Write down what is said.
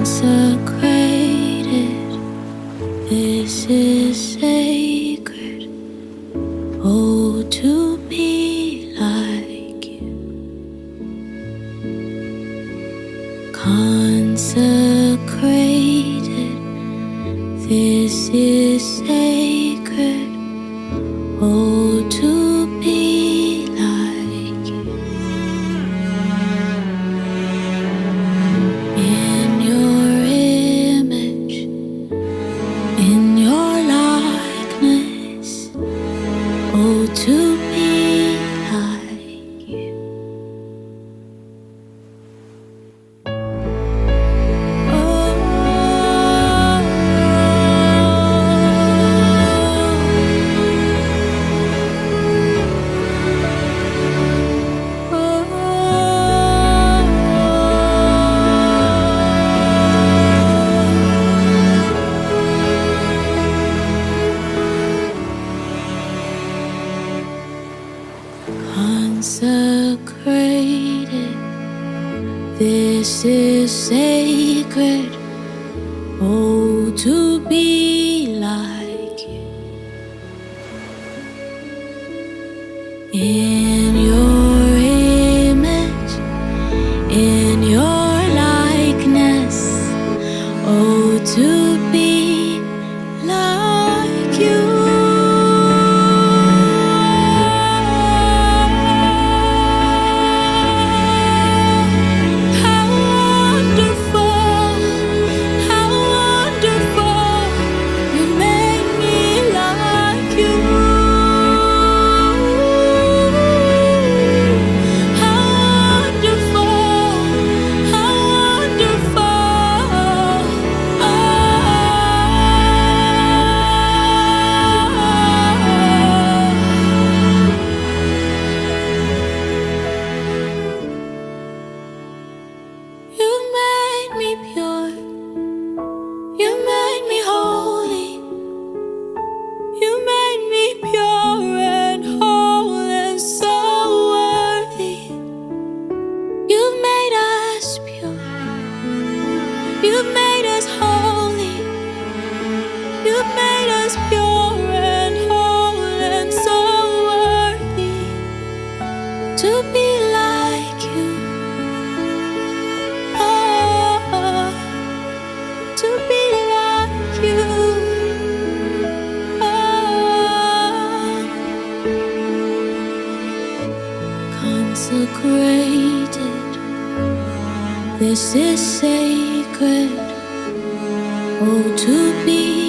consecrated. This is sacred. Oh, to be like you. Consecrated. This is sacred. Oh, to be like you. In your image, in your likeness. Oh, to be like you. Consecrated. This is sacred. Oh, to be like you. In your image, in your likeness. Oh, to be like you. You've made us holy. You've made us pure and whole and so worthy to be like you. Oh, to be like you. Oh, consecrated. This is sacred. Oh, to be